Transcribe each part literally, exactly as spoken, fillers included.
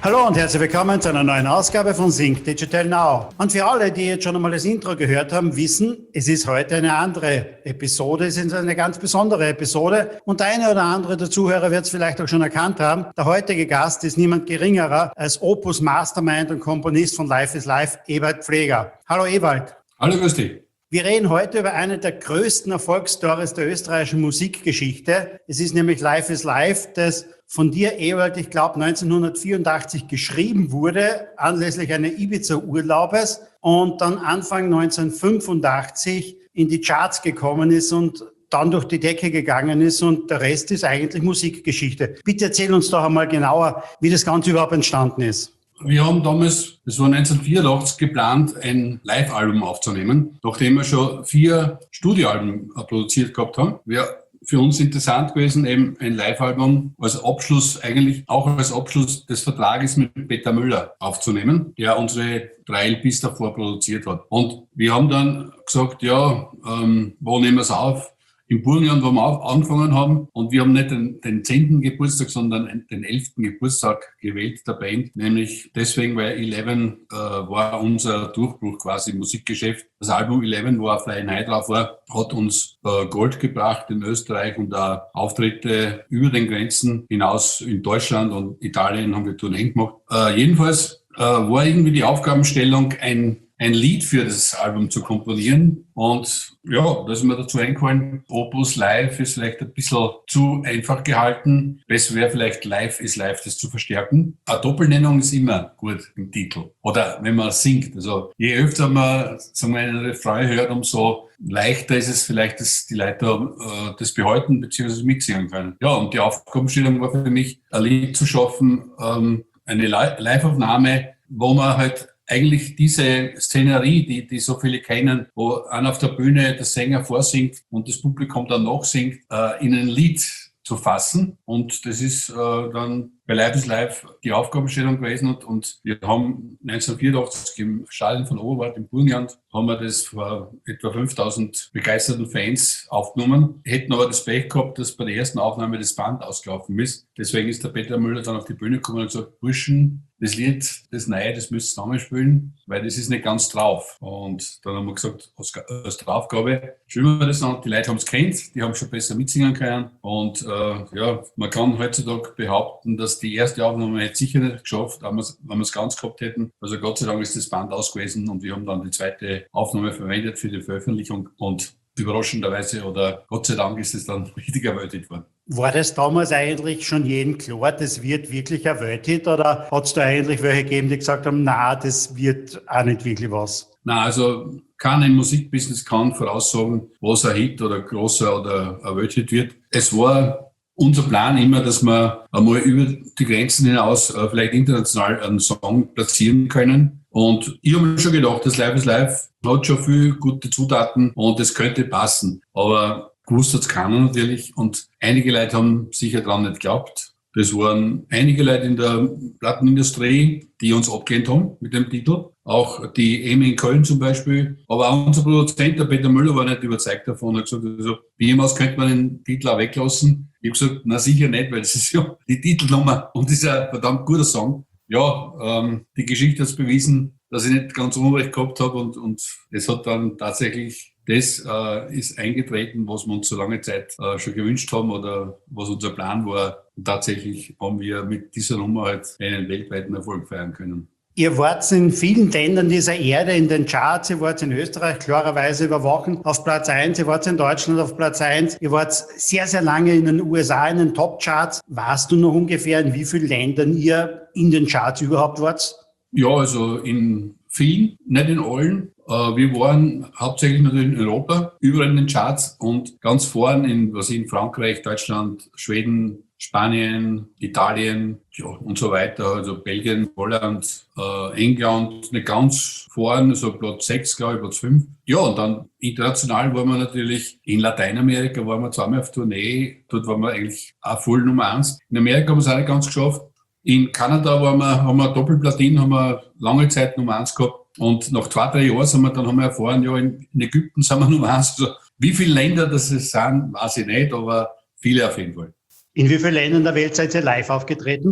Hallo und herzlich willkommen zu einer neuen Ausgabe von Sync Digital Now. Und für alle, die jetzt schon einmal das Intro gehört haben, wissen, es ist heute eine andere Episode, es ist eine ganz besondere Episode. Und der eine oder andere der Zuhörer wird es vielleicht auch schon erkannt haben. Der heutige Gast ist niemand geringerer als Opus Mastermind und Komponist von Life is Life, Ewald Pfleger. Hallo Ewald. Hallo, grüß dich. Wir reden heute über eine der größten Erfolgsstories der österreichischen Musikgeschichte. Es ist nämlich Life is Life, das von dir, Ewald, ich glaube neunzehnhundertvierundachtzig geschrieben wurde, anlässlich eines Ibiza-Urlaubes und dann Anfang neunzehnhundertfünfundachtzig in die Charts gekommen ist und dann durch die Decke gegangen ist und der Rest ist eigentlich Musikgeschichte. Bitte erzähl uns doch einmal genauer, wie das Ganze überhaupt entstanden ist. Wir haben damals, das war neunzehnhundertvierundachtzig, geplant, ein Live-Album aufzunehmen, nachdem wir schon vier Studioalben produziert gehabt haben. Wir für uns interessant gewesen, eben ein Live-Album als Abschluss, eigentlich auch als Abschluss des Vertrages mit Peter Müller aufzunehmen, der unsere drei L Ps davor produziert hat. Und wir haben dann gesagt, ja, ähm, wo nehmen wir es auf? Im Burgenland, wo wir auf, angefangen haben. Und wir haben nicht den, den zehnten Geburtstag, sondern den elften Geburtstag gewählt der Band. Nämlich deswegen, weil Eleven äh, war unser Durchbruch quasi im Musikgeschäft. Das Album Eleven, wo auch Flying High drauf war, hat uns äh, Gold gebracht in Österreich und auch Auftritte über den Grenzen hinaus in Deutschland und Italien haben wir Tourneen gemacht. Äh, jedenfalls äh, war irgendwie die Aufgabenstellung, ein ein Lied für das Album zu komponieren. Und ja, da ist mir dazu eingefallen, Opus Live ist vielleicht ein bisschen zu einfach gehalten. Besser wäre vielleicht Live is Live, das zu verstärken. Eine Doppelnennung ist immer gut im Titel. Oder wenn man singt. Also je öfter man, sagen wir, einen Refrain hört, umso leichter ist es vielleicht, dass die Leute äh, das behalten bzw. mitsingen können. Ja, und die Aufgabenstellung war für mich, ein Lied zu schaffen, ähm, eine Live-Aufnahme, wo man halt eigentlich diese Szenerie, die, die so viele kennen, wo einer auf der Bühne der Sänger vorsingt und das Publikum dann nachsingt, äh, in ein Lied zu fassen. Und das ist äh, dann bei Live is Live die Aufgabenstellung gewesen. Und, und wir haben neunzehnhundertvierundachtzig im Stadion von Oberwart im Burgenland, haben wir das vor etwa fünftausend begeisterten Fans aufgenommen. Hätten aber das Pech gehabt, dass bei der ersten Aufnahme das Band ausgelaufen ist. Deswegen ist der Peter Müller dann auf die Bühne gekommen und gesagt, Burschen, das Lied, das Neue, das müsst ihr zusammenspielen, weil das ist nicht ganz drauf. Und dann haben wir gesagt, als, als Draufgabe spielen wir das an. Die Leute haben es kennt, die haben schon besser mitsingen können. Und äh, ja, man kann heutzutage behaupten, dass die erste Aufnahme hätte sicher nicht geschafft, wenn wir es ganz gehabt hätten. Also Gott sei Dank ist das Band aus gewesen und wir haben dann die zweite Aufnahme verwendet für die Veröffentlichung und überraschenderweise oder Gott sei Dank ist es dann richtig ein Welthit geworden. War das damals eigentlich schon jedem klar, das wird wirklich ein Welthit oder hat es da eigentlich welche gegeben, die gesagt haben, na, das wird auch nicht wirklich was? Na, also keiner im Musikbusiness kann voraussagen, was ein Hit oder ein großer oder ein Welthit wird. Es war unser Plan immer, dass wir einmal über die Grenzen hinaus äh, vielleicht international einen Song platzieren können. Und ich habe mir schon gedacht, das Live is Live hat schon viele gute Zutaten und es könnte passen. Aber gewusst hat es keiner natürlich. Und einige Leute haben sicher daran nicht geglaubt. Das waren einige Leute in der Plattenindustrie, die uns abgelehnt haben mit dem Titel. Auch die EMI in Köln zum Beispiel. Aber auch unser Produzent, der Peter Müller, war nicht überzeugt davon. Er hat gesagt, also, wie jemals könnte man den Titel auch weglassen. Ich habe gesagt, na sicher nicht, weil das ist ja die Titelnummer und das ist ein verdammt guter Song. Ja, ähm, die Geschichte hat es bewiesen, dass ich nicht ganz unrecht gehabt habe und, und es hat dann tatsächlich, das äh, ist eingetreten, was wir uns so lange Zeit äh, schon gewünscht haben oder was unser Plan war. Und tatsächlich haben wir mit dieser Nummer halt einen weltweiten Erfolg feiern können. Ihr wart in vielen Ländern dieser Erde in den Charts. Ihr wart in Österreich klarerweise über Wochen auf Platz eins. Ihr wart in Deutschland auf Platz eins. Ihr wart sehr, sehr lange in den U S A in den Top-Charts. Weißt du noch ungefähr, in wie vielen Ländern ihr in den Charts überhaupt wart? Ja, also in vielen, nicht in allen. Wir waren hauptsächlich natürlich in Europa, überall in den Charts und ganz vorn in, was in Frankreich, Deutschland, Schweden, Spanien, Italien, ja, und so weiter, also Belgien, Holland, äh, England, nicht ganz vorn, so Platz sechs, glaube ich, Platz fünf. Ja, und dann international waren wir natürlich, in Lateinamerika waren wir zweimal auf Tournee, dort waren wir eigentlich auch voll Nummer eins. In Amerika haben wir es auch nicht ganz geschafft. In Kanada waren wir, haben wir Doppelplatin, haben wir lange Zeit Nummer eins gehabt. Und nach zwei, drei Jahren sind wir, dann haben wir erfahren, ja, in, in Ägypten sind wir Nummer eins. Also, wie viele Länder das es sind, weiß ich nicht, aber viele auf jeden Fall. In wie vielen Ländern der Welt seid ihr live aufgetreten?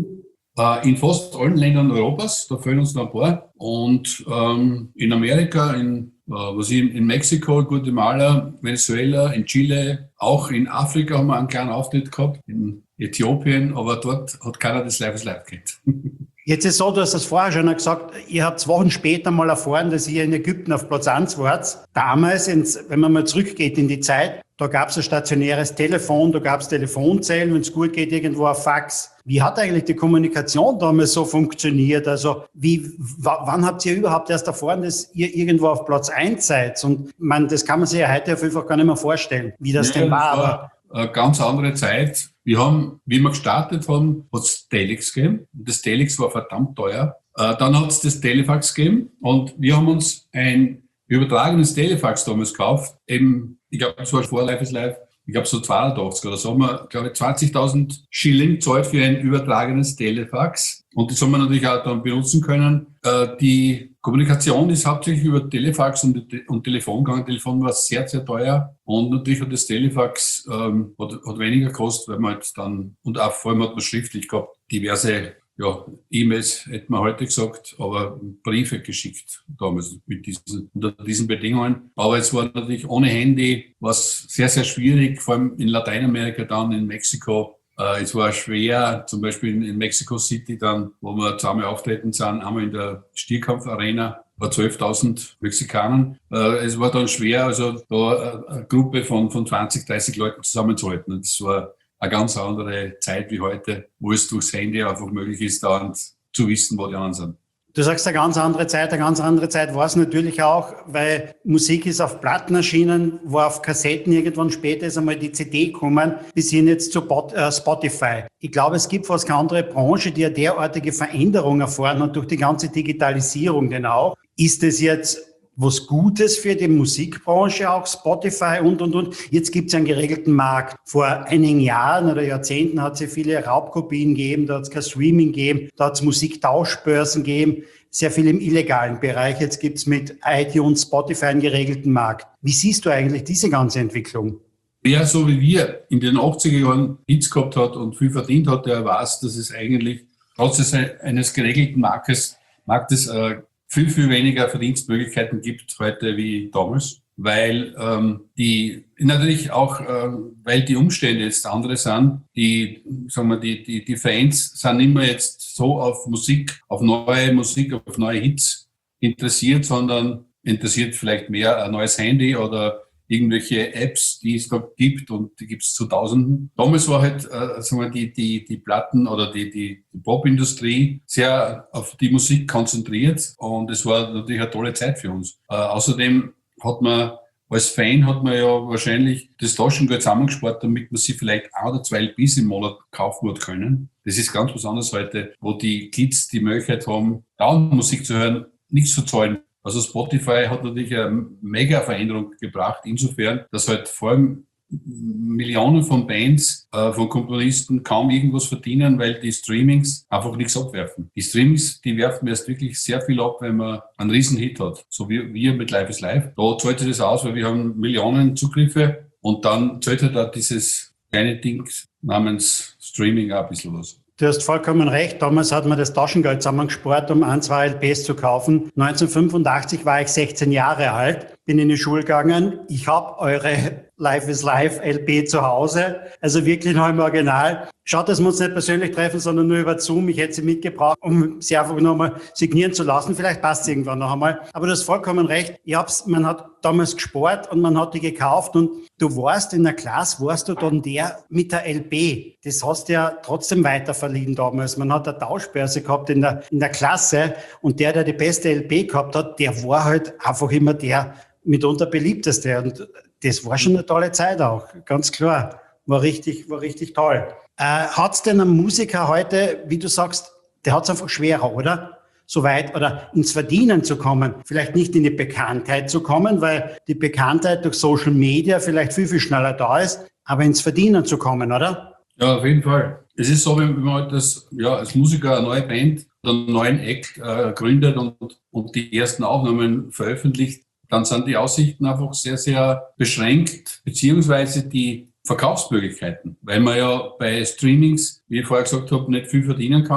Äh, in fast allen Ländern Europas, da fehlen uns noch ein paar. Und ähm, in Amerika, in, äh, was ich, in Mexiko, Guatemala, Venezuela, in Chile, auch in Afrika haben wir einen kleinen Auftritt gehabt, in Äthiopien, aber dort hat keiner das Live is Live gehabt. Jetzt ist so, du hast das vorher schon gesagt, ihr habt Wochen später mal erfahren, dass ihr in Ägypten auf Platz eins wart. Damals, ins, wenn man mal zurückgeht in die Zeit, da gab es ein stationäres Telefon, da gab es Telefonzellen, wenn es gut geht, irgendwo ein Fax. Wie hat eigentlich die Kommunikation damals so funktioniert? Also wie, w- wann habt ihr überhaupt erst erfahren, dass ihr irgendwo auf Platz eins seid? Und man, das kann man sich ja heute auf jeden Fall gar nicht mehr vorstellen, wie das Ja, denn war. das Aber war eine ganz andere Zeit. Wir haben, wie wir gestartet haben, hat es Telex gegeben. Das Telex war verdammt teuer. Äh, dann hat es das Telefax gegeben und wir haben uns ein übertragenes Telefax damals gekauft. Eben, ich glaube, das war vor Live is Live. Ich glaube, so zweiundachtzig oder so haben wir, glaube ich, zwanzigtausend Schilling gezahlt für ein übertragenes Telefax. Und das haben wir natürlich auch dann benutzen können. Äh, die Kommunikation ist hauptsächlich über Telefax und, und Telefon gegangen. Telefon war sehr, sehr teuer. Und natürlich hat das Telefax ähm, hat, hat weniger gekostet, weil man halt dann, und auch vor allem hat man schriftlich gehabt, diverse ja, E-Mails, hätten wir heute gesagt, aber Briefe geschickt damals mit diesen, unter diesen Bedingungen. Aber es war natürlich ohne Handy, was sehr, sehr schwierig, vor allem in Lateinamerika, dann in Mexiko. Äh, es war schwer, zum Beispiel in, in Mexico City dann, wo wir zweimal auftreten sind, einmal in der Stierkampfarena, war zwölftausend Mexikanern. Äh, es war dann schwer, also da eine Gruppe von, von zwanzig, dreißig Leuten zusammenzuhalten. Das war eine ganz andere Zeit wie heute, wo es durchs Handy einfach möglich ist, dauernd zu wissen, wo die anderen sind. du sagst eine ganz andere Zeit, eine ganz andere Zeit war es natürlich auch, weil Musik ist auf Platten erschienen, war auf Kassetten irgendwann später ist einmal die C D gekommen, bis hin jetzt zu Bot- äh, Spotify. Ich glaube, es gibt fast keine andere Branche, die eine derartige Veränderung erfahren hat durch die ganze Digitalisierung denn auch. Ist es jetzt was Gutes für die Musikbranche, auch Spotify und, und, und. Jetzt gibt es einen geregelten Markt. Vor einigen Jahren oder Jahrzehnten hat es viele Raubkopien gegeben, da hat es kein Streaming gegeben, da hat es Musiktauschbörsen gegeben, sehr viel im illegalen Bereich. Jetzt gibt es mit iTunes, Spotify einen geregelten Markt. Wie siehst du eigentlich diese ganze Entwicklung? Wer so wie wir in den achtziger Jahren Hits gehabt hat und viel verdient hat, der weiß, dass es eigentlich trotz eines geregelten Marktes, Marktes äh, viel, viel weniger Verdienstmöglichkeiten gibt heute wie damals, weil ähm, die natürlich auch, äh, weil die Umstände jetzt andere sind, die, sagen wir, die, die, die Fans sind nicht mehr jetzt so auf Musik, auf neue Musik, auf neue Hits interessiert, sondern interessiert vielleicht mehr ein neues Handy oder irgendwelche Apps, die es da gibt und die gibt es zu Tausenden. Damals war halt äh, sagen wir, die, die, die Platten oder die, die, die Popindustrie sehr auf die Musik konzentriert und es war natürlich eine tolle Zeit für uns. Äh, außerdem hat man als Fan hat man ja wahrscheinlich das Taschengeld zusammengespart, damit man sich vielleicht ein oder zwei L Ps im Monat kaufen hat können. Das ist ganz was anderes heute, wo die Kids die Möglichkeit haben, dauernd Musik zu hören, nichts zu zahlen. Also Spotify hat natürlich eine mega Veränderung gebracht, insofern, dass halt vor allem Millionen von Bands, äh, von Komponisten kaum irgendwas verdienen, weil die Streamings einfach nichts abwerfen. Die Streamings, die werfen erst wirklich sehr viel ab, wenn man einen Riesenhit hat, so wie wir mit Live is Live. Da zahlt sich das aus, weil wir haben Millionen Zugriffe und dann zahlt halt auch dieses kleine Ding namens Streaming auch ein bisschen was. Du hast vollkommen recht. Damals hat man das Taschengeld zusammengespart, um ein, zwei L Ps zu kaufen. neunzehnhundertfünfundachtzig war ich sechzehn Jahre alt, bin in die Schule gegangen. Ich habe eure Live is Live L P zu Hause, also wirklich noch im Original. Schaut, dass wir uns nicht persönlich treffen, sondern nur über Zoom. Ich hätte sie mitgebracht, um sie einfach noch mal signieren zu lassen. Vielleicht passt es irgendwann noch einmal. Aber du hast vollkommen recht. Ich hab's, man hat damals gespart und man hat die gekauft und du warst in der Klasse, warst du dann der mit der L P. Das hast du ja trotzdem weiterverliehen damals. Man hat eine Tauschbörse gehabt in der, in der Klasse und der, der die beste L P gehabt hat, der war halt einfach immer der mitunter beliebteste. Und das war schon eine tolle Zeit auch, ganz klar. War richtig, war richtig toll. Äh, hat's denn ein Musiker heute, wie du sagst, der hat's einfach schwerer, oder? So weit oder ins Verdienen zu kommen. Vielleicht nicht in die Bekanntheit zu kommen, weil die Bekanntheit durch Social Media vielleicht viel, viel schneller da ist, aber ins Verdienen zu kommen, oder? Ja, auf jeden Fall. Es ist so, wenn man halt das, ja, als Musiker eine neue Band oder einen neuen Act äh, gründet und, und die ersten Aufnahmen veröffentlicht, dann sind die Aussichten einfach sehr, sehr beschränkt, beziehungsweise die Verkaufsmöglichkeiten, weil man ja bei Streamings, wie ich vorher gesagt habe, nicht viel verdienen kann.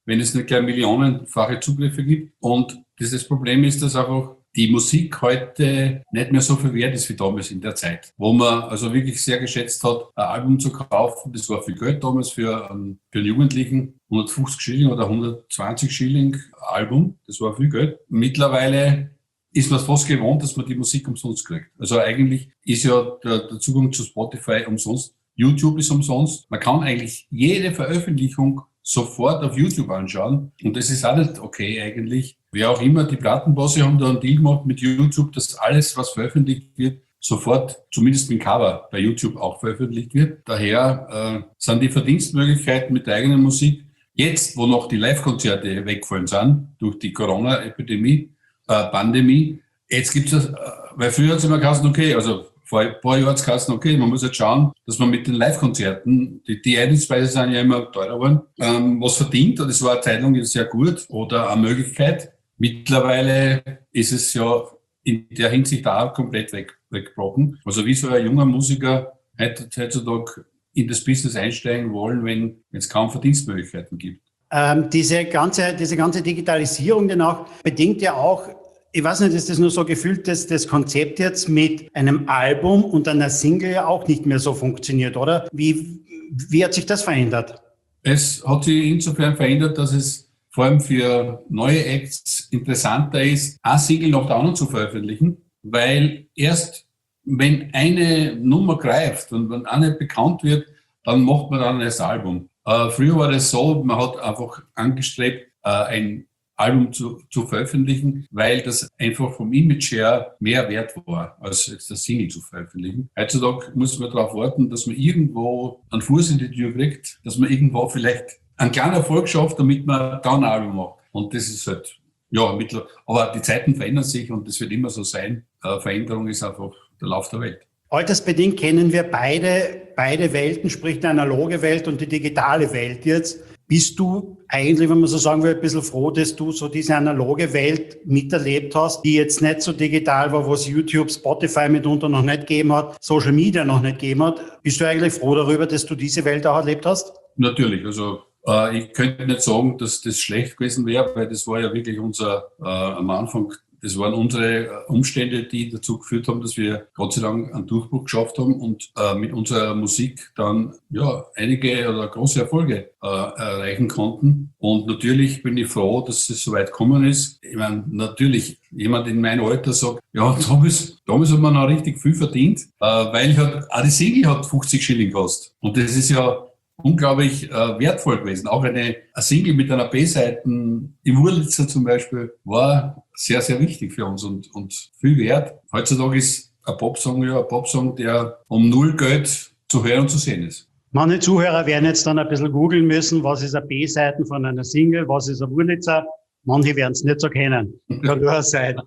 wenn es nicht gleich millionenfache Zugriffe gibt. Und dieses Problem ist, dass einfach die Musik heute nicht mehr so viel wert ist wie damals in der Zeit, wo man also wirklich sehr geschätzt hat, ein Album zu kaufen. Das war viel Geld damals für, um, für einen Jugendlichen. hundertfünfzig Schilling oder hundertzwanzig Schilling Album. Das war viel Geld. Mittlerweile ist man fast gewohnt, dass man die Musik umsonst kriegt. Also eigentlich ist ja der, der Zugang zu Spotify umsonst. YouTube ist umsonst. Man kann eigentlich jede Veröffentlichung sofort auf YouTube anschauen. Und das ist auch nicht okay eigentlich. Wer auch immer, die Plattenbosse haben da einen Deal gemacht mit YouTube, dass alles, was veröffentlicht wird, sofort, zumindest mit Cover, bei YouTube auch veröffentlicht wird. Daher äh, sind die Verdienstmöglichkeiten mit der eigenen Musik jetzt, wo noch die Live-Konzerte weggefallen sind, durch die Corona-Epidemie, äh, Pandemie. Jetzt gibt es, äh, weil früher hat es immer geheißen, okay, also vor ein paar Jahren hat es geheißen, okay, man muss jetzt schauen, dass man mit den Live-Konzerten, die, die Eintrittspreise sind ja immer teurer geworden, ähm, was verdient. Und das war eine Zeit lang sehr gut oder eine Möglichkeit. Mittlerweile ist es ja in der Hinsicht auch komplett weg, weggebrochen. Also wie soll ein junger Musiker heutzutage in das Business einsteigen wollen, wenn es kaum Verdienstmöglichkeiten gibt? Ähm, diese ganze, diese ganze Digitalisierung danach bedingt ja auch, ich weiß nicht, ist das nur so gefühlt, dass das Konzept jetzt mit einem Album und einer Single ja auch nicht mehr so funktioniert, oder? Wie, wie hat sich das verändert? Es hat sich insofern verändert, dass es vor allem für neue Acts interessanter ist, eine Single nach der anderen zu veröffentlichen, weil erst wenn eine Nummer greift und wenn eine bekannt wird, dann macht man dann das Album. Äh, früher war das so, man hat einfach angestrebt, äh, ein Album zu, zu veröffentlichen, weil das einfach vom Image her mehr wert war, als jetzt das Single zu veröffentlichen. Heutzutage muss man darauf warten, dass man irgendwo einen Fuß in die Tür kriegt, dass man irgendwo vielleicht einen kleinen Erfolg schafft, damit man dann ein Album macht. Und das ist halt, ja, mittlerweile. Aber die Zeiten verändern sich und das wird immer so sein. Äh, Veränderung ist einfach der Lauf der Welt. Altersbedingt kennen wir beide, beide Welten, sprich die analoge Welt und die digitale Welt jetzt. Bist du eigentlich, wenn man so sagen will, ein bisschen froh, dass du so diese analoge Welt miterlebt hast, die jetzt nicht so digital war, wo es YouTube, Spotify mitunter noch nicht gegeben hat, Social Media noch nicht gegeben hat? Bist du eigentlich froh darüber, dass du diese Welt auch erlebt hast? Natürlich, also äh, ich könnte nicht sagen, dass das schlecht gewesen wäre, weil das war ja wirklich unser, äh, am Anfang, das waren unsere Umstände, die dazu geführt haben, dass wir Gott sei Dank einen Durchbruch geschafft haben und äh, mit unserer Musik dann ja einige oder große Erfolge äh, erreichen konnten. Und natürlich bin ich froh, dass es so weit gekommen ist. Ich meine, natürlich, jemand in meinem Alter sagt, ja, damals, damals hat man noch richtig viel verdient, äh, weil halt, auch die Single hat fünfzig Schilling gekostet. Und das ist ja unglaublich äh, wertvoll gewesen. Auch eine, eine Single mit einer B-Seiten im Wurlitzer zum Beispiel war sehr, sehr wichtig für uns und, und viel wert. Heutzutage ist ein Popsong ja ein Popsong, der um null Geld zu hören und zu sehen ist. Manche Zuhörer werden jetzt dann ein bisschen googeln müssen, was ist eine B-Seiten von einer Single, was ist ein Wurlitzer. Manche werden es nicht so kennen. Kann nur sein.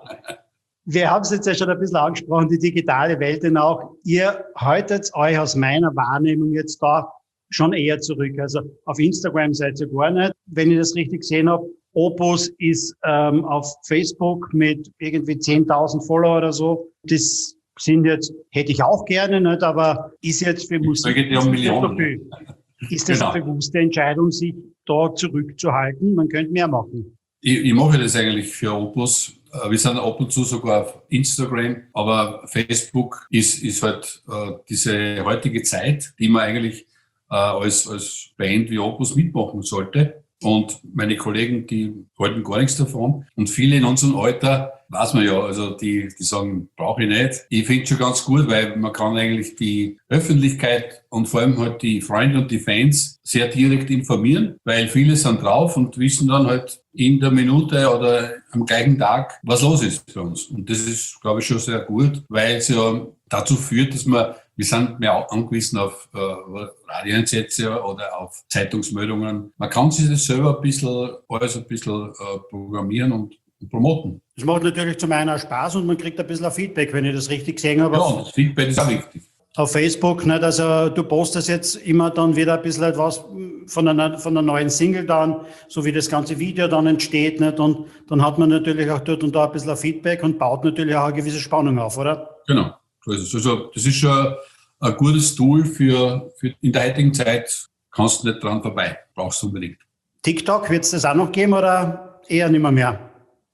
Wir haben es jetzt ja schon ein bisschen angesprochen, die digitale Welt denn auch. Ihr haltet euch aus meiner Wahrnehmung jetzt da schon eher zurück. Also auf Instagram seid ihr gar nicht, wenn ich das richtig gesehen habe. Opus ist ähm, auf Facebook mit irgendwie zehntausend Follower oder so. Das sind jetzt, hätte ich auch gerne, nicht, aber ist jetzt für Musik nicht so viel. Ist das genau. Eine bewusste Entscheidung, sich da zurückzuhalten? Man könnte mehr machen. Ich, ich mache das eigentlich für Opus. Wir sind ab und zu sogar auf Instagram, aber Facebook ist, ist halt äh, diese heutige Zeit, die man eigentlich äh, als, als Band wie Opus mitmachen sollte. Und meine Kollegen, die halten gar nichts davon. Und viele in unserem Alter, weiß man ja, also die, die sagen, brauche ich nicht. Ich finde es schon ganz gut, weil man kann eigentlich die Öffentlichkeit und vor allem halt die Freunde und die Fans sehr direkt informieren, weil viele sind drauf und wissen dann halt in der Minute oder am gleichen Tag, was los ist bei uns. Und das ist, glaube ich, schon sehr gut, weil es ja dazu führt, dass man Wir sind mehr angewiesen auf äh, Radioeinsätze oder auf Zeitungsmeldungen. Man kann sich das selber ein bisschen, alles ein bisschen äh, programmieren und, und promoten. Das macht natürlich zum einen auch Spaß und man kriegt ein bisschen Feedback, wenn ich das richtig gesehen habe. Ja, und das Feedback ist auch wichtig. Auf Facebook, nicht? Also du postest jetzt immer dann wieder ein bisschen etwas von einer, von einer neuen Single dann, so wie das ganze Video dann entsteht, nicht? Und dann hat man natürlich auch dort und da ein bisschen Feedback und baut natürlich auch eine gewisse Spannung auf, oder? Genau. Also das ist schon ein gutes Tool für, für in der heutigen Zeit, kannst du nicht dran vorbei, brauchst du unbedingt. TikTok, wird es das auch noch geben oder eher nicht mehr? mehr?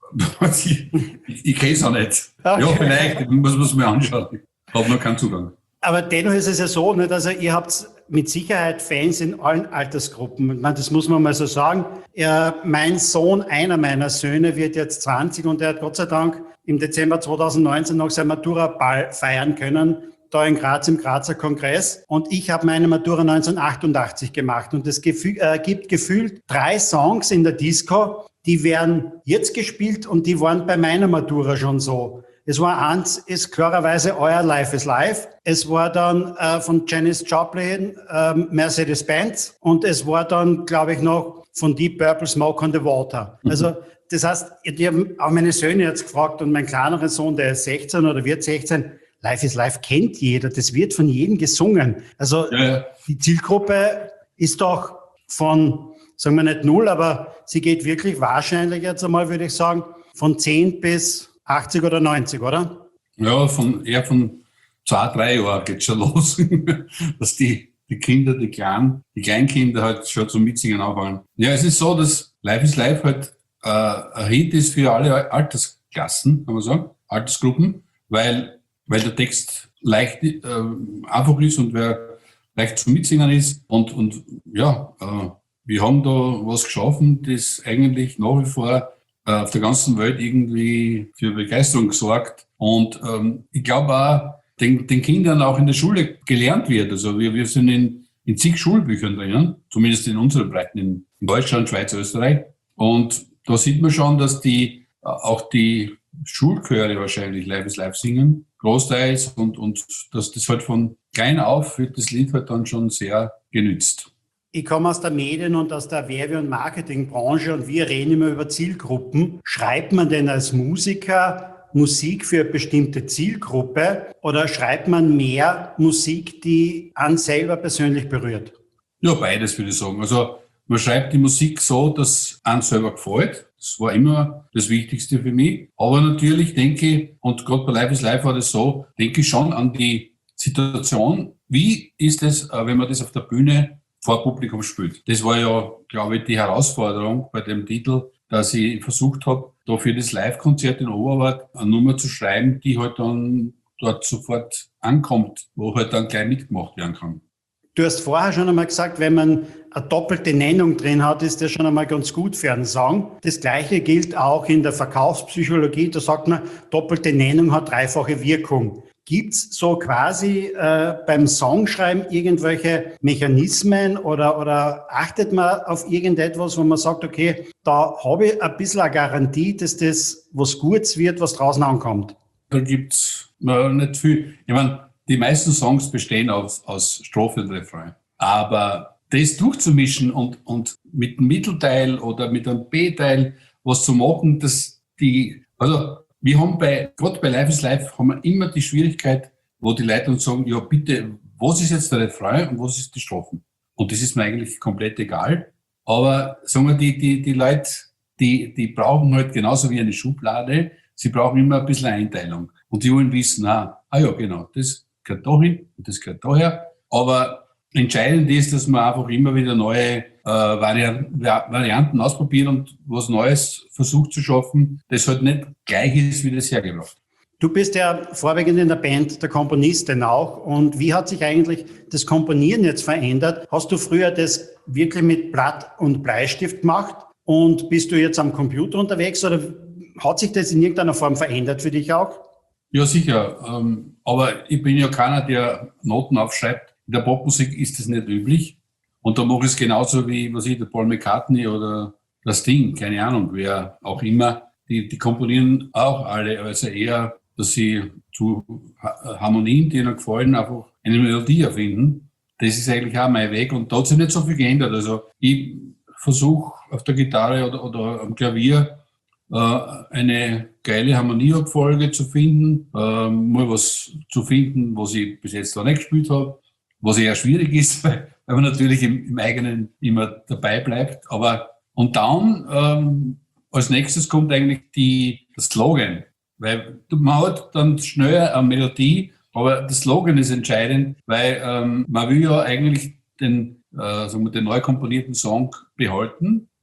ich ich kenne es auch nicht. Okay. Ja, vielleicht, muss man es mir anschauen. Ich habe noch keinen Zugang. Aber dennoch ist es ja so, nicht? Also ihr habt mit Sicherheit Fans in allen Altersgruppen. Ich meine, das muss man mal so sagen. Ja, mein Sohn, einer meiner Söhne, wird jetzt zwanzig und er hat Gott sei Dank im Dezember zweitausendneunzehn noch sein Matura-Ball feiern können, da in Graz im Grazer Kongress. Und ich habe meine Matura neunzehnhundertachtundachtzig gemacht. Und es gefühl, äh, gibt gefühlt drei Songs in der Disco, die werden jetzt gespielt und die waren bei meiner Matura schon so. Es war eins, ist klarerweise euer Life is Life. Es war dann äh, von Janis Joplin äh, Mercedes-Benz und es war dann, glaube ich, noch von Deep Purple Smoke on the Water. Mhm. Also das heißt, ich habe auch meine Söhne jetzt gefragt und mein kleinerer Sohn, der ist sechzehn oder wird sechzehn, Life is Life kennt jeder, das wird von jedem gesungen. Also ja, ja. Die Zielgruppe ist doch von, sagen wir nicht null, aber sie geht wirklich wahrscheinlich jetzt einmal, würde ich sagen, von zehn bis achtzig oder neunzig, oder? Ja, von, eher von zwei, drei Jahren geht schon los, dass die, die Kinder, die Kleinen, die Kleinkinder halt schon zum Mitsingen anfangen. Ja, es ist so, dass Life is Life halt äh, ein Hit ist für alle Altersklassen, kann man sagen, Altersgruppen, weil, weil der Text leicht äh, einfach ist und wer leicht zum Mitsingen ist. Und, und ja, äh, wir haben da was geschaffen, das eigentlich nach wie vor auf der ganzen Welt irgendwie für Begeisterung gesorgt. Und ähm, ich glaube auch, den, den Kindern auch in der Schule gelernt wird. Also wir, wir sind in, in zig Schulbüchern drinnen, zumindest in unseren Breiten, in, in Deutschland, Schweiz, Österreich. Und da sieht man schon, dass die auch die Schulchöre wahrscheinlich Life is Life singen, großteils, und, und dass das halt von klein auf wird das Lied halt dann schon sehr genützt. Ich komme aus der Medien- und aus der Werbe- und Marketingbranche und wir reden immer über Zielgruppen. Schreibt man denn als Musiker Musik für eine bestimmte Zielgruppe oder schreibt man mehr Musik, die einen selber persönlich berührt? Ja, beides würde ich sagen. Also man schreibt die Musik so, dass einem selber gefällt. Das war immer das Wichtigste für mich. Aber natürlich denke ich, und gerade bei Life is Life war das so, denke ich schon an die Situation. Wie ist es, wenn man das auf der Bühne vor Publikum spielt? Das war ja, glaube ich, die Herausforderung bei dem Titel, dass ich versucht habe, da für das Live-Konzert in Oberwart eine Nummer zu schreiben, die halt dann dort sofort ankommt, wo halt dann gleich mitgemacht werden kann. Du hast vorher schon einmal gesagt, wenn man eine doppelte Nennung drin hat, ist das schon einmal ganz gut für einen Song. Das Gleiche gilt auch in der Verkaufspsychologie. Da sagt man, doppelte Nennung hat dreifache Wirkung. Gibt's so quasi äh, beim Songschreiben irgendwelche Mechanismen oder, oder achtet man auf irgendetwas, wo man sagt, okay, da habe ich ein bisschen eine Garantie, dass das was Gutes wird, was draußen ankommt? Da gibt's äh, nicht viel. Ich meine, die meisten Songs bestehen aus, aus Strophe und Refrain. Aber das durchzumischen und, und mit einem Mittelteil oder mit einem B-Teil was zu machen, dass die, also wir haben bei, gerade bei Life is Life, haben wir immer die Schwierigkeit, wo die Leute uns sagen, ja bitte, was ist jetzt der Refrain und was ist die Strophen? Und das ist mir eigentlich komplett egal. Aber sagen wir, die, die, die Leute, die, die brauchen halt genauso wie eine Schublade, sie brauchen immer ein bisschen Einteilung. Und die wollen wissen, ah, ah ja, genau, das gehört dahin und das gehört daher. Aber entscheidend ist, dass man einfach immer wieder neue äh, Vari- Varianten ausprobiert und was Neues versucht zu schaffen, das halt nicht gleich ist wie das hergebracht. Du bist ja vorwiegend in der Band der Komponistin auch. Und wie hat sich eigentlich das Komponieren jetzt verändert? Hast du früher das wirklich mit Blatt und Bleistift gemacht und bist du jetzt am Computer unterwegs oder hat sich das in irgendeiner Form verändert für dich auch? Ja, sicher. Ähm, aber ich bin ja keiner, der Noten aufschreibt. In der Popmusik ist das nicht üblich. Und da mache ich es genauso wie, was ich, der Paul McCartney oder das Sting, keine Ahnung, wer auch immer. Die, die komponieren auch alle, also eher, dass sie zu Harmonien, die ihnen gefallen, einfach eine Melodie erfinden. Das ist eigentlich auch mein Weg und da hat sich nicht so viel geändert. Also ich versuche auf der Gitarre oder, oder am Klavier äh, eine geile Harmonieabfolge zu finden, äh, mal was zu finden, was ich bis jetzt noch nicht gespielt habe, was eher schwierig ist, weil, weil man natürlich im, im eigenen immer dabei bleibt. Aber und dann ähm, als nächstes kommt eigentlich die, das Slogan, weil man hat dann schnell eine Melodie, aber das Slogan ist entscheidend, weil ähm, man will ja eigentlich den, äh, sagen wir, den neu komponierten Song behalten,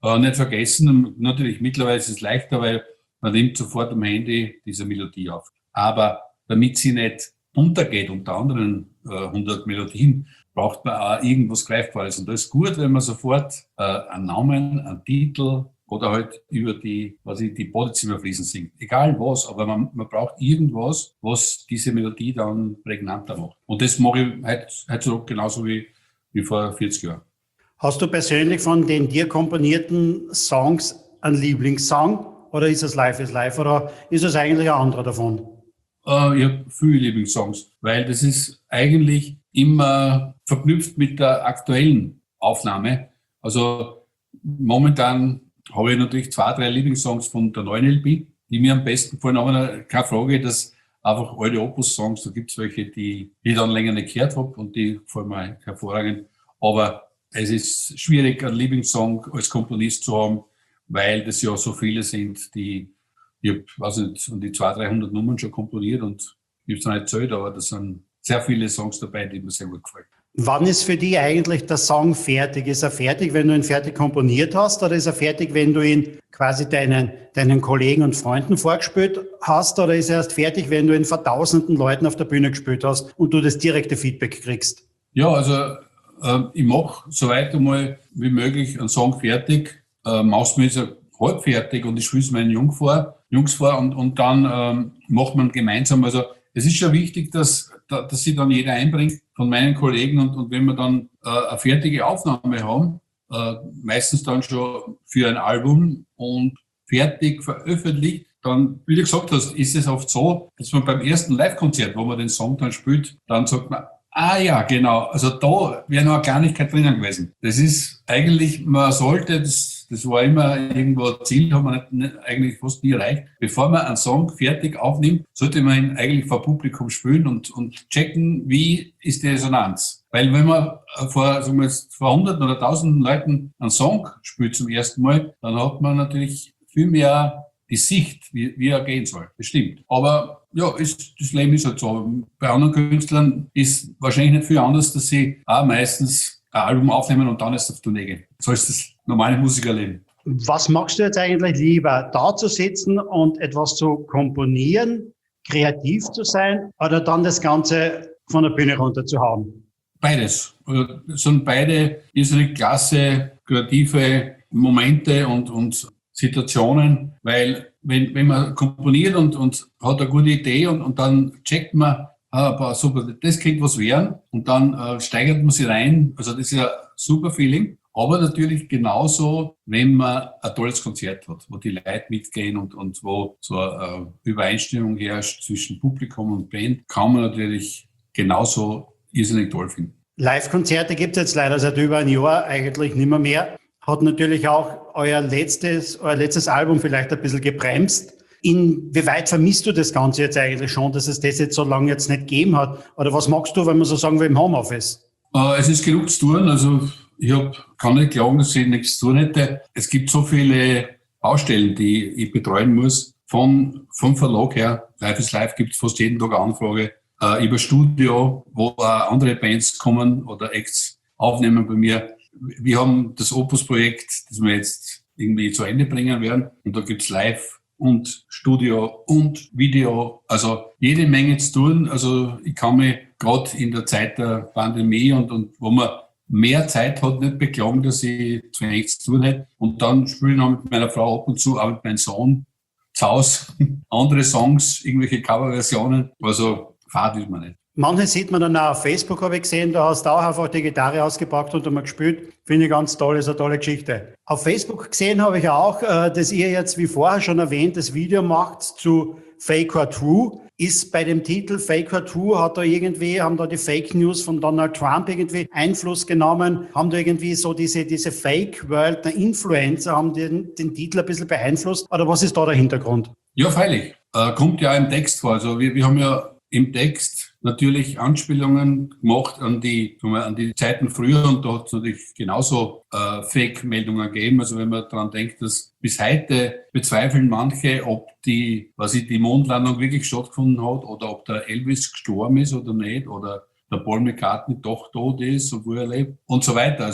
äh, nicht vergessen, natürlich mittlerweile ist es leichter, weil man nimmt sofort am Handy diese Melodie auf. Aber damit sie nicht untergeht unter anderen äh, hundert Melodien, braucht man auch irgendwas Greifbares. Und das ist gut, wenn man sofort äh, einen Namen, einen Titel oder halt über die, was ich, die Badezimmerfliesen singt. Egal was, aber man, man braucht irgendwas, was diese Melodie dann prägnanter macht. Und das mache ich heutzutage genauso wie, wie vor vierzig Jahren. Hast du persönlich von den dir komponierten Songs einen Lieblingssong oder ist es Life is Life oder ist es eigentlich ein anderer davon? Uh, ich habe viele Lieblingssongs, weil das ist eigentlich immer verknüpft mit der aktuellen Aufnahme. Also momentan habe ich natürlich zwei, drei Lieblingssongs von der neuen L P, die mir am besten gefallen, aber keine Frage, dass einfach alte Opus-Songs, da gibt es welche, die ich dann länger nicht gehört habe und die gefallen mir hervorragend. Aber es ist schwierig, einen Lieblingssong als Komponist zu haben, weil das ja so viele sind, die ich habe, weiß nicht, um die zweihundert, dreihundert Nummern schon komponiert und ich habe es noch nicht erzählt, aber da sind sehr viele Songs dabei, die mir sehr gut gefallen. Wann ist für dich eigentlich der Song fertig? Ist er fertig, wenn du ihn fertig komponiert hast oder ist er fertig, wenn du ihn quasi deinen, deinen Kollegen und Freunden vorgespielt hast oder ist er erst fertig, wenn du ihn vor tausenden Leuten auf der Bühne gespielt hast und du das direkte Feedback kriegst? Ja, also äh, ich mache so weit einmal wie möglich einen Song fertig. Äh, Manchmal ist er halb fertig und ich spiele es meinen Jungs vor, Jungs vor und, und dann ähm, macht man gemeinsam. Also es ist schon wichtig, dass, dass sich dann jeder einbringt von meinen Kollegen und, und wenn wir dann äh, eine fertige Aufnahme haben, äh, meistens dann schon für ein Album und fertig veröffentlicht, dann, wie du gesagt hast, ist es oft so, dass man beim ersten Live-Konzert, wo man den Song dann spielt, dann sagt man, ah ja, genau, also da wäre noch eine Kleinigkeit drinnen gewesen. Das ist eigentlich, man sollte, das, das war immer irgendwo ein Ziel, hat man nicht, nicht, eigentlich fast nie erreicht. Bevor man einen Song fertig aufnimmt, sollte man ihn eigentlich vor Publikum spielen und, und checken, wie ist die Resonanz. Weil wenn man vor, sagen wir jetzt, vor hunderten oder tausenden Leuten einen Song spielt zum ersten Mal, dann hat man natürlich viel mehr die Sicht, wie, wie er gehen soll. Das stimmt. Aber ja, ist, das Leben ist halt so. Bei anderen Künstlern ist wahrscheinlich nicht viel anders, dass sie auch meistens ein Album aufnehmen und dann erst auf Tournee gehen. So ist das normale Musikerleben. Was magst du jetzt eigentlich lieber? Da zu sitzen und etwas zu komponieren, kreativ zu sein oder dann das Ganze von der Bühne runterzuhauen? Beides. Es sind beide irrsinnig klasse, kreative Momente und, und Situationen, weil wenn, wenn man komponiert und, und hat eine gute Idee und, und dann checkt man, ah, super, das könnte was werden und dann äh, steigert man sich rein. Also das ist ein super Feeling. Aber natürlich genauso, wenn man ein tolles Konzert hat, wo die Leute mitgehen und, und wo so eine Übereinstimmung herrscht zwischen Publikum und Band, kann man natürlich genauso irrsinnig toll finden. Live-Konzerte gibt es jetzt leider seit über ein Jahr eigentlich nicht mehr mehr. Hat natürlich auch euer letztes, euer letztes Album vielleicht ein bisschen gebremst. Inwieweit vermisst du das Ganze jetzt eigentlich schon, dass es das jetzt so lange jetzt nicht gegeben hat? Oder was magst du, wenn man so sagen will, im Homeoffice? Äh, es ist genug zu tun. Also ich hab, kann nicht klagen, dass ich nichts zu tun hätte. Es gibt so viele Baustellen, die ich betreuen muss. Von, vom Verlag her, Life is Life, gibt es fast jeden Tag eine Anfrage. Äh, über Studio, wo auch andere Bands kommen oder Acts aufnehmen bei mir. Wir haben das Opus-Projekt, das wir jetzt irgendwie zu Ende bringen werden. Und da gibt's Live und Studio und Video. Also jede Menge zu tun. Also ich kann mich gerade in der Zeit der Pandemie und, und wo man mehr Zeit hat, nicht beklagen, dass ich zu wenig zu tun hätte. Und dann spiele ich noch mit meiner Frau ab und zu, auch mit meinem Sohn zu Hause andere Songs, irgendwelche Coverversionen. Also fad ist man nicht. Manche sieht man dann auch auf Facebook, habe ich gesehen, da hast du auch einfach die Gitarre ausgepackt und einmal gespielt. Finde ich ganz toll, ist eine tolle Geschichte. Auf Facebook gesehen habe ich auch, dass ihr jetzt, wie vorher schon erwähnt, das Video macht zu Fake or True. Ist bei dem Titel Fake or True, hat da irgendwie, haben da die Fake News von Donald Trump irgendwie Einfluss genommen? Haben da irgendwie so diese, diese Fake World der Influencer, haben den, den Titel ein bisschen beeinflusst? Oder was ist da der Hintergrund? Ja, freilich. Äh, kommt ja im Text vor. Also wir, wir haben ja im Text natürlich Anspielungen gemacht an die, an die Zeiten früher und da hat es natürlich genauso äh, Fake-Meldungen gegeben. Also wenn man daran denkt, dass bis heute bezweifeln manche, ob die, was ich, die Mondlandung wirklich stattgefunden hat oder ob der Elvis gestorben ist oder nicht oder der Paul McCartney doch tot ist, obwohl er lebt und so weiter. Also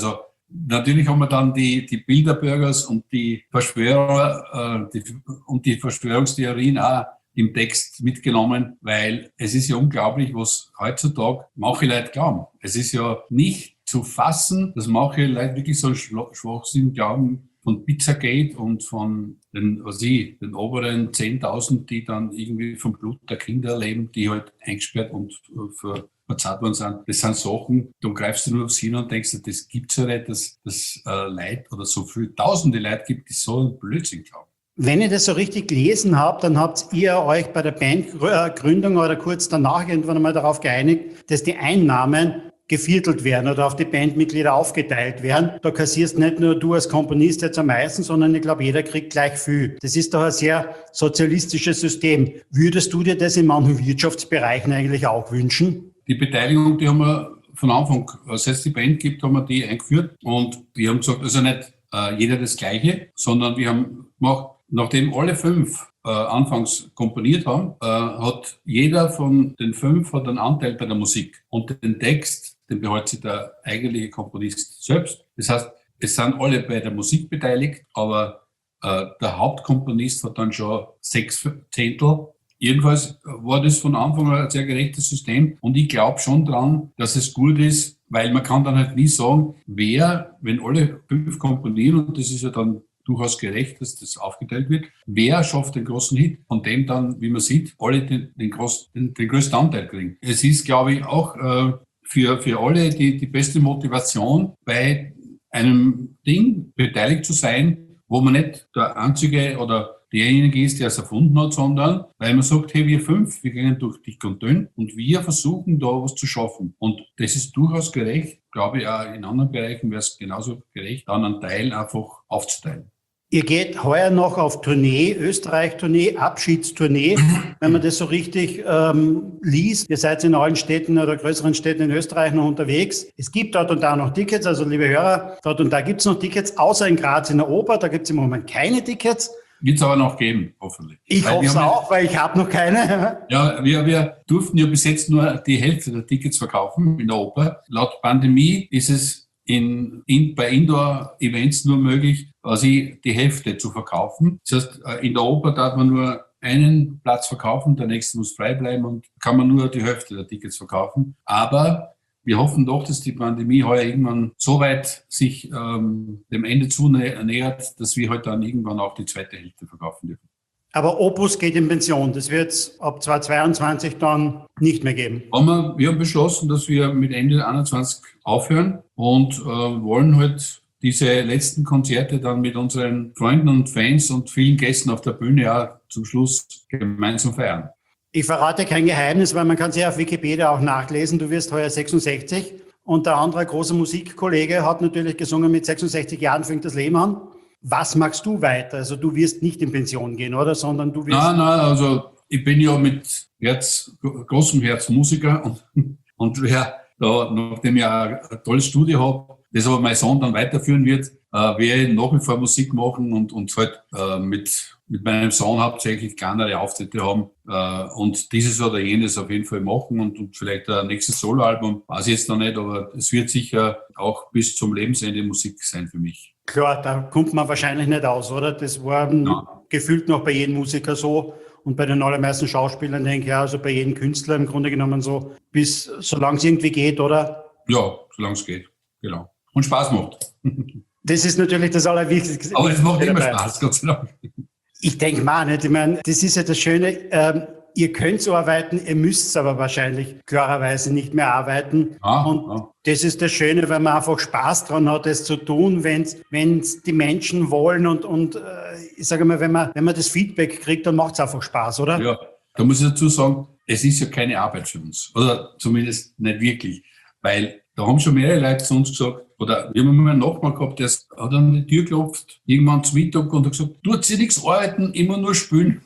natürlich haben wir dann die, die Bilderbergers und die Verschwörer äh, die, und die Verschwörungstheorien auch im Text mitgenommen, weil es ist ja unglaublich, was heutzutage manche Leute glauben. Es ist ja nicht zu fassen, dass manche Leute wirklich so einen Schwachsinn glauben von Pizzagate und von den, was ich, den oberen zehntausend, die dann irgendwie vom Blut der Kinder leben, die halt eingesperrt und für verzahlt worden sind. Das sind Sachen, da greifst du nur aufs Hin und denkst, das gibt's ja nicht, dass es äh, Leute oder so viele tausende Leute gibt, die so einen Blödsinn glauben. Wenn ich das so richtig gelesen habe, dann habt ihr euch bei der Bandgründung oder kurz danach irgendwann einmal darauf geeinigt, dass die Einnahmen geviertelt werden oder auf die Bandmitglieder aufgeteilt werden. Da kassierst nicht nur du als Komponist jetzt am meisten, sondern ich glaube, jeder kriegt gleich viel. Das ist doch ein sehr sozialistisches System. Würdest du dir das in manchen Wirtschaftsbereichen eigentlich auch wünschen? Die Beteiligung, die haben wir von Anfang, seit es die Band gibt, haben wir die eingeführt und wir haben gesagt, also nicht äh, jeder das Gleiche, sondern wir haben gemacht, nachdem alle fünf äh, anfangs komponiert haben, äh, hat jeder von den fünf hat einen Anteil bei der Musik und den Text, den behält sich der eigentliche Komponist selbst. Das heißt, es sind alle bei der Musik beteiligt, aber äh, der Hauptkomponist hat dann schon sechs Zehntel. Jedenfalls war das von Anfang an ein sehr gerechtes System und ich glaube schon dran, dass es gut ist, weil man kann dann halt nie sagen, wer, wenn alle fünf komponieren, und das ist ja dann durchaus gerecht, dass das aufgeteilt wird, wer schafft den großen Hit, von dem dann, wie man sieht, alle den, den, groß, den, den größten Anteil kriegen. Es ist, glaube ich, auch äh, für, für alle die, die beste Motivation, bei einem Ding beteiligt zu sein, wo man nicht der Einzige oder derjenige ist, der es erfunden hat, sondern weil man sagt, hey, wir fünf, wir gehen durch dick und dünn und wir versuchen da was zu schaffen. Und das ist durchaus gerecht, glaube ich, auch in anderen Bereichen wäre es genauso gerecht, dann einen Teil einfach aufzuteilen. Ihr geht heuer noch auf Tournee, Österreich-Tournee, Abschiedstournee, wenn man das so richtig ähm, liest. Ihr seid in allen Städten oder größeren Städten in Österreich noch unterwegs. Es gibt dort und da noch Tickets, also liebe Hörer, dort und da gibt es noch Tickets, außer in Graz in der Oper, da gibt es im Moment keine Tickets. Wird es aber noch geben, hoffentlich. Ich hoffe es auch, weil ich habe noch keine. Ja, wir, wir durften ja bis jetzt nur die Hälfte der Tickets verkaufen in der Oper. Laut Pandemie ist es in, in, bei Indoor-Events nur möglich, quasi die Hälfte zu verkaufen. Das heißt, in der Oper darf man nur einen Platz verkaufen, der nächste muss frei bleiben und kann man nur die Hälfte der Tickets verkaufen. Aber wir hoffen doch, dass die Pandemie heuer irgendwann so weit sich ähm, dem Ende zunähert, dass wir heute dann irgendwann auch die zweite Hälfte verkaufen dürfen. Aber Opus geht in Pension. Das wird es ab zweitausendzweiundzwanzig dann nicht mehr geben. Aber wir haben beschlossen, dass wir mit Ende einundzwanzig aufhören und äh, wollen halt diese letzten Konzerte dann mit unseren Freunden und Fans und vielen Gästen auf der Bühne ja zum Schluss gemeinsam feiern. Ich verrate kein Geheimnis, weil man kann es ja auf Wikipedia auch nachlesen. Du wirst heuer sechsundsechzig und der andere große Musikkollege hat natürlich gesungen, mit sechsundsechzig Jahren fängt das Leben an. Was machst du weiter? Also du wirst nicht in Pension gehen, oder? Sondern du wirst... Nein, nein, also ich bin ja mit Herz, großem Herz Musiker und, und wer da, nachdem ich ein tolles Studio habe, das aber mein Sohn dann weiterführen wird, äh, werde ich nach wie vor Musik machen und, und halt äh, mit, mit meinem Sohn hauptsächlich kleinere Auftritte haben äh, und dieses oder jenes auf jeden Fall machen und, und vielleicht ein nächstes Soloalbum, weiß ich jetzt noch nicht, aber es wird sicher auch bis zum Lebensende Musik sein für mich. Klar, da kommt man wahrscheinlich nicht aus, oder? Das war ja gefühlt noch bei jedem Musiker so und bei den allermeisten Schauspielern, denke ich, also bei jedem Künstler im Grunde genommen so, bis solange es irgendwie geht, oder? Ja, solange es geht, genau. Und Spaß macht. Das ist natürlich das Allerwichtigste. Aber es macht immer Spaß, Gott sei Dank. Ich denke mal nicht. Ich meine, das ist ja das Schöne. Ähm, ihr könnt so arbeiten, ihr müsst aber wahrscheinlich klarerweise nicht mehr arbeiten. Ah, und ah. Das ist das Schöne, weil man einfach Spaß dran hat, das zu tun, wenn es die Menschen wollen. Und, und äh, ich sage mal, wenn man, wenn man das Feedback kriegt, dann macht es einfach Spaß, oder? Ja, da muss ich dazu sagen, es ist ja keine Arbeit für uns. Oder zumindest nicht wirklich. Weil da haben schon mehrere Leute zu uns gesagt, oder wir haben mal einen Nachbar gehabt, der hat an die Tür geklopft, irgendwann zum Mittag und hat gesagt, tut sie nichts arbeiten, immer nur spielen.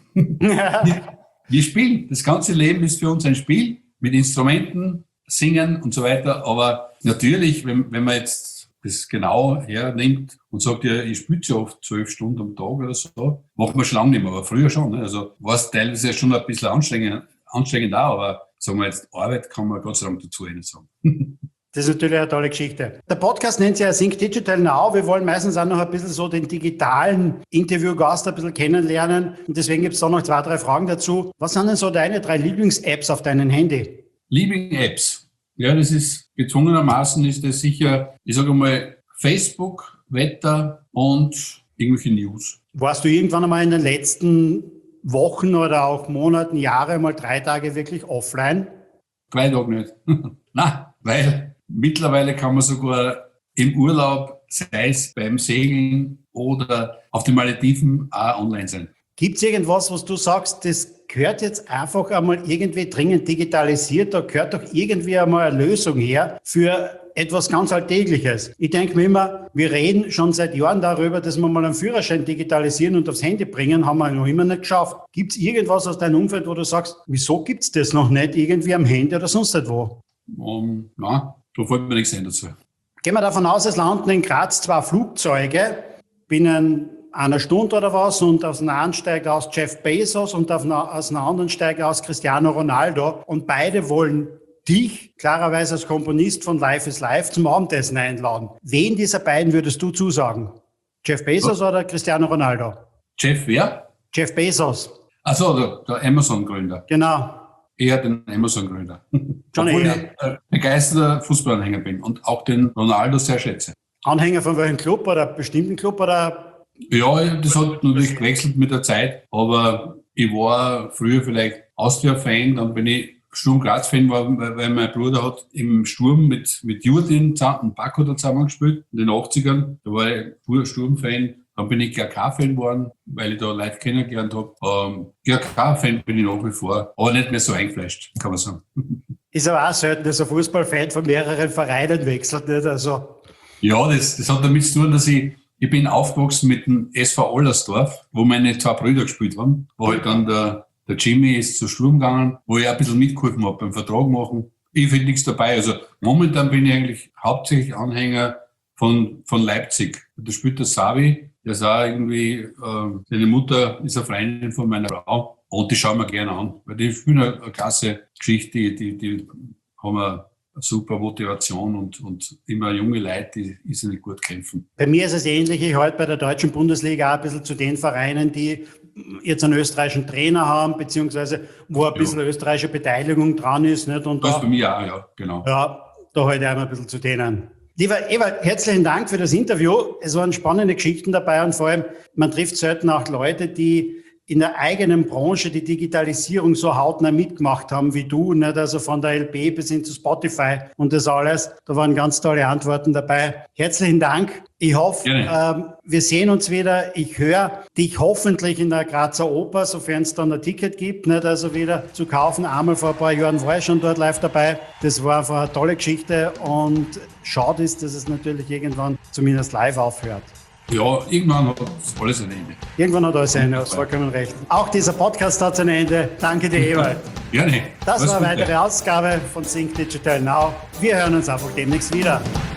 wir, wir spielen. Das ganze Leben ist für uns ein Spiel mit Instrumenten, Singen und so weiter. Aber natürlich, wenn, wenn man jetzt das genau hernimmt und sagt, ja, ich spiele ja oft zwölf Stunden am Tag oder so, macht man schon lange nicht mehr, aber früher schon. Ne? Also war es teilweise schon ein bisschen anstrengend, anstrengend auch, aber sagen wir jetzt, Arbeit kann man Gott sei Dank dazu nicht sagen. Das ist natürlich eine tolle Geschichte. Der Podcast nennt sich ja Think Digital Now. Wir wollen meistens auch noch ein bisschen so den digitalen Interviewgast ein bisschen kennenlernen. Und deswegen gibt es da noch zwei, drei Fragen dazu. Was sind denn so deine drei Lieblings-Apps auf deinem Handy? Lieblings-Apps? Ja, das ist gezwungenermaßen ist das sicher, ich sage mal, Facebook, Wetter und irgendwelche News. Warst du irgendwann einmal in den letzten Wochen oder auch Monaten, Jahre mal drei Tage wirklich offline? Drei Tage nicht. Nein, weil mittlerweile kann man sogar im Urlaub, sei es beim Segeln oder auf den Malediven, auch online sein. Gibt es irgendwas, was du sagst, das gehört jetzt einfach einmal irgendwie dringend digitalisiert, da gehört doch irgendwie einmal eine Lösung her für etwas ganz Alltägliches. Ich denke mir immer, wir reden schon seit Jahren darüber, dass wir mal einen Führerschein digitalisieren und aufs Handy bringen, haben wir noch immer nicht geschafft. Gibt es irgendwas aus deinem Umfeld, wo du sagst, wieso gibt es das noch nicht irgendwie am Handy oder sonst etwo? Um, nein, da fällt mir nichts ein dazu. Gehen wir davon aus, es landen in Graz zwei Flugzeuge binnen einer Stunde oder was und aus einer einen steigt aus Jeff Bezos und auf einer, aus einer anderen steigt aus Cristiano Ronaldo und beide wollen dich klarerweise als Komponist von Life is Life zum Abendessen einladen. Wen dieser beiden würdest du zusagen? Jeff Bezos oh. oder Cristiano Ronaldo? Jeff wer? Jeff Bezos. Ach so, der, der Amazon-Gründer. Genau. Eher den Amazon-Gründer. Schon Obwohl eher. ich äh, begeisterter Fußballanhänger bin und auch den Ronaldo sehr schätze. Anhänger von welchem Club oder bestimmten Club oder? Ja, das hat natürlich gewechselt mit der Zeit, aber ich war früher vielleicht Austria-Fan, dann bin ich Sturm Graz-Fan, weil mein Bruder hat im Sturm mit, mit Jurdin und Paco da zusammengespielt, in den achtzigern. Da war ich früher Sturm-Fan. Dann bin ich G A K-Fan geworden, weil ich da live kennengelernt habe. Ähm, G A K-Fan bin ich nach wie vor, aber nicht mehr so eingefleischt, kann man sagen. Ist aber auch selten, dass ein Fußballfan von mehreren Vereinen wechselt, nicht? Also. Ja, das, das hat damit zu tun, dass ich, ich bin aufgewachsen mit dem S V Allersdorf, wo meine zwei Brüder gespielt haben, wo halt dann der, der Jimmy ist zu Sturm gegangen, wo ich auch ein bisschen mitgeholfen habe beim Vertrag machen. Ich finde nichts dabei. Also momentan bin ich eigentlich hauptsächlich Anhänger von, von Leipzig. Da spielt der Savi, der ist auch irgendwie, äh, seine Mutter ist eine Freundin von meiner Frau und die schauen wir gerne an, weil die spielen eine, eine klasse Geschichte, die, die, die haben eine super Motivation und, und immer junge Leute, die irrsinnig gut kämpfen. Bei mir ist es ähnlich. Ich halte bei der deutschen Bundesliga auch ein bisschen zu den Vereinen, die jetzt einen österreichischen Trainer haben, beziehungsweise wo ein bisschen ja. österreichische Beteiligung dran ist. Nicht? Und das da, ist bei mir auch, ja, genau. Ja, da halte ich auch ein bisschen zu denen. Lieber Ewald, herzlichen Dank für das Interview. Es waren spannende Geschichten dabei und vor allem, man trifft selten auch Leute, die in der eigenen Branche die Digitalisierung so hautnah mitgemacht haben wie du, nicht? Also von der L P bis hin zu Spotify und das alles. Da waren ganz tolle Antworten dabei. Herzlichen Dank. Ich hoffe, ähm, wir sehen uns wieder. Ich höre dich hoffentlich in der Grazer Oper, sofern es dann ein Ticket gibt, nicht? Also wieder zu kaufen. Einmal vor ein paar Jahren war ich schon dort live dabei. Das war einfach eine tolle Geschichte und schade ist, dass es natürlich irgendwann zumindest live aufhört. Ja, irgendwann hat alles ein Ende. Irgendwann hat alles ein Ende, hast vollkommen recht. Auch dieser Podcast hat sein Ende. Danke dir, Ewald. Gerne. Das war eine weitere Ausgabe von Think Digital Now. Wir hören uns einfach demnächst wieder.